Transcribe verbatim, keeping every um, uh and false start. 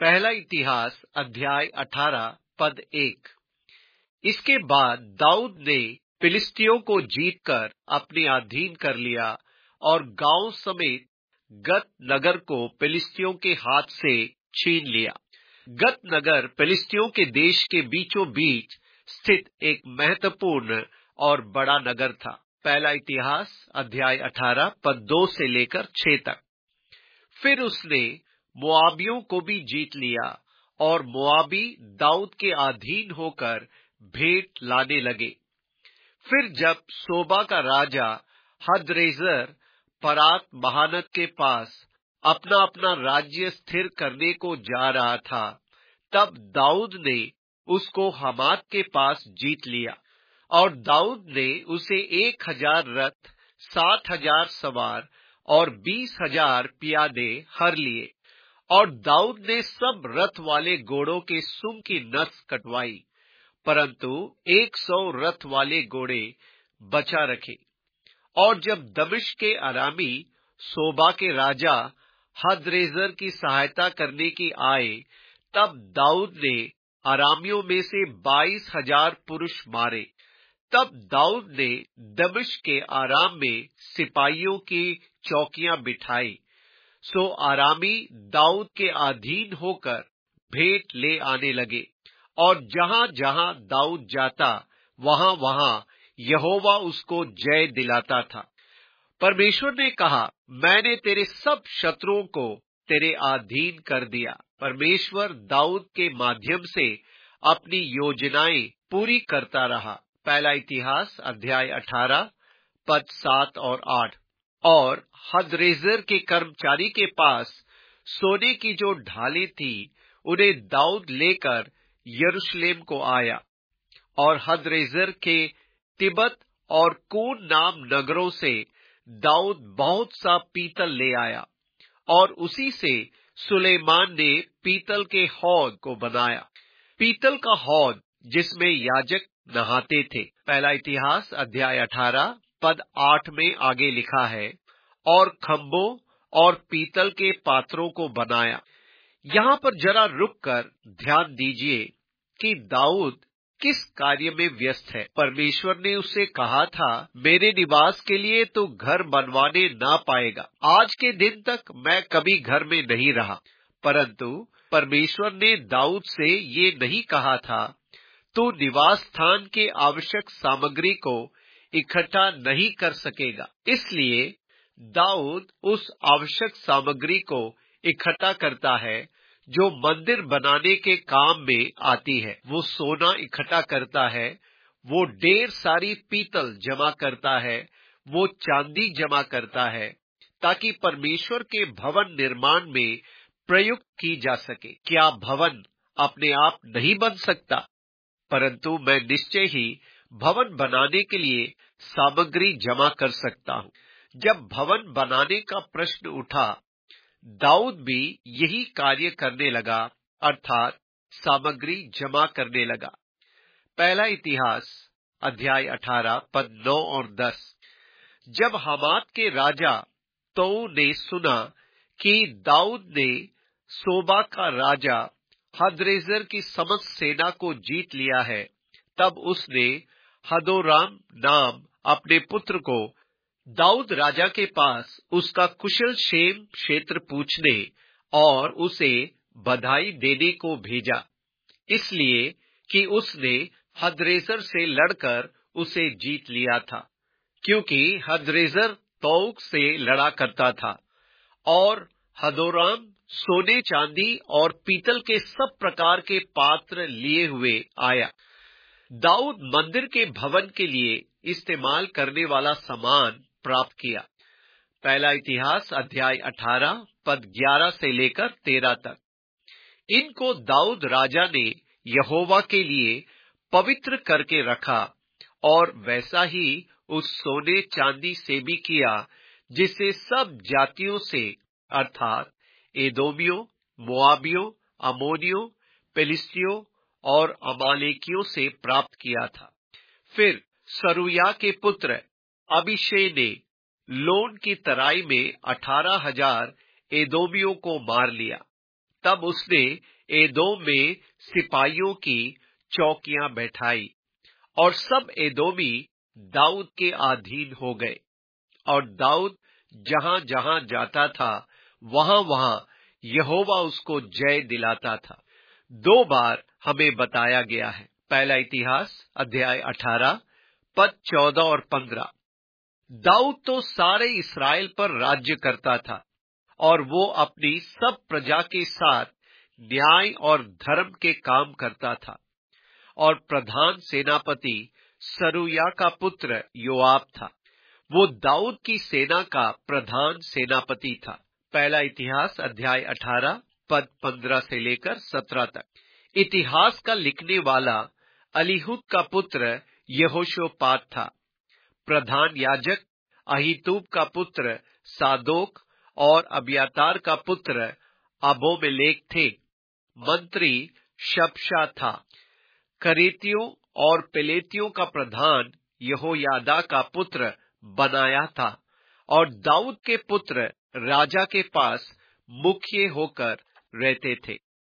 पहला इतिहास अध्याय अठारह पद एक। इसके बाद दाऊद ने फिलिस्तियों को जीतकर अपने अधीन कर लिया और गांव समेत गत नगर को फिलिस्तियों के हाथ से छीन लिया। गत नगर फिलिस्तियों के देश के बीचों बीच स्थित एक महत्वपूर्ण और बड़ा नगर था। पहला इतिहास अध्याय अठारह पद दो से लेकर छह तक। फिर उसने मोआबियों को भी जीत लिया और मोआबी दाऊद के अधीन होकर भेंट लाने लगे। फिर जब सोबा का राजा हदरेजर फरात महानद के पास अपना अपना राज्य स्थिर करने को जा रहा था, तब दाऊद ने उसको हमात के पास जीत लिया और दाऊद ने उसे एक हजार रथ, सात हजार सवार और बीस हजार पियादे हर लिए। और दाऊद ने सब रथ वाले घोड़ों के सुंग की नस कटवाई, परंतु एक सौ रथ वाले घोड़े बचा रखे। और जब दमिश्क के अरामी सोबा के राजा हदरेजर की सहायता करने की आए, तब दाऊद ने अरामियों में से बाईस हजार पुरुष मारे। तब दाऊद ने दमिश्क के आराम में सिपाहियों की चौकियां बिठाई। सो आरामी दाऊद के अधीन होकर भेंट ले आने लगे और जहां जहां दाऊद जाता वहां वहां यहोवा उसको जय दिलाता था। परमेश्वर ने कहा, मैंने तेरे सब शत्रुओं को तेरे अधीन कर दिया। परमेश्वर दाऊद के माध्यम से अपनी योजनाएं पूरी करता रहा। पहला इतिहास अध्याय अठारह पद सात और आठ। और हदरेजर के कर्मचारी के पास सोने की जो ढालें थी, उन्हें दाऊद लेकर यरूशलेम को आया और हदरेजर के तिब्बत और कून नाम नगरों से दाऊद बहुत सा पीतल ले आया और उसी से सुलेमान ने पीतल के हौद को बनाया। पीतल का हौद जिसमें याजक नहाते थे। पहला इतिहास अध्याय अठारह पद आठ में आगे लिखा है, और खंभों और पीतल के पात्रों को बनाया। यहाँ पर जरा रुककर ध्यान दीजिए कि दाऊद किस कार्य में व्यस्त है। परमेश्वर ने उससे कहा था, मेरे निवास के लिए तो घर बनवाने ना पाएगा। आज के दिन तक मैं कभी घर में नहीं रहा, परंतु परमेश्वर ने दाऊद से ये नहीं कहा था, तू निवास स्थान के आवश्यक सामग्री को इकट्ठा नहीं कर सकेगा। इसलिए दाऊद उस आवश्यक सामग्री को इकट्ठा करता है जो मंदिर बनाने के काम में आती है। वो सोना इकट्ठा करता है, वो ढेर सारी पीतल जमा करता है, वो चांदी जमा करता है, ताकि परमेश्वर के भवन निर्माण में प्रयुक्त की जा सके। क्या भवन अपने आप नहीं बन सकता? परंतु मैं निश्चय ही भवन बनाने के लिए सामग्री जमा कर सकता हूँ। जब भवन बनाने का प्रश्न उठा, दाऊद भी यही कार्य करने लगा, अर्थात सामग्री जमा करने लगा। पहला इतिहास अध्याय अठारह पद नौ और दस। जब हमात के राजा तोऊ ने सुना कि दाऊद ने सोबा का राजा हदरेजर की समस्त सेना को जीत लिया है, तब उसने हदोराम नाम अपने पुत्र को दाऊद राजा के पास उसका कुशल क्षेम क्षेत्र पूछने और उसे बधाई देने को भेजा, इसलिए कि उसने हदरेजर से लड़कर उसे जीत लिया था, क्योंकि हदरेजर तोऊ से लड़ा करता था। और हदोराम सोने चांदी और पीतल के सब प्रकार के पात्र लिए हुए आया। दाऊद मंदिर के भवन के लिए इस्तेमाल करने वाला सामान प्राप्त किया। पहला इतिहास अध्याय अठारह पद ग्यारह से लेकर तेरह तक। इनको दाऊद राजा ने यहोवा के लिए पवित्र करके रखा और वैसा ही उस सोने चांदी से भी किया जिसे सब जातियों से, अर्थात एदोमियों, मोआबियों, अमोनियों, पेलिस्तियों और अमालेकियों से प्राप्त किया था। फिर सरूया के पुत्र अबीशै ने लोन की तराई में अठारह हजार एदोमियों को मार लिया। तब उसने एदोम में सिपाहियों की चौकियां बैठाई और सब एदोमी दाऊद के अधीन हो गए और दाऊद जहां जहां जाता था वहां वहां यहोवा उसको जय दिलाता था। दो बार हमें बताया गया है। पहला इतिहास अध्याय अठारह पद चौदह और पंद्रह। दाऊद तो सारे इस्राएल पर राज्य करता था और वो अपनी सब प्रजा के साथ न्याय और धर्म के काम करता था और प्रधान सेनापति सरूया का पुत्र योआब था। वो दाऊद की सेना का प्रधान सेनापति था। पहला इतिहास अध्याय अठारह पद पंद्रह से लेकर सत्रह तक। इतिहास का लिखने वाला अलीहूद का पुत्र यहोशापात था। प्रधान याजक अहीतूब का पुत्र सादोक और अबियातार का पुत्र अबोमेलेक थे। मंत्री शबशा था। करेतियों और पेलेतियों का प्रधान यहोयादा का पुत्र बनाया था और दाऊद के पुत्र राजा के पास मुखिए होकर रहते थे।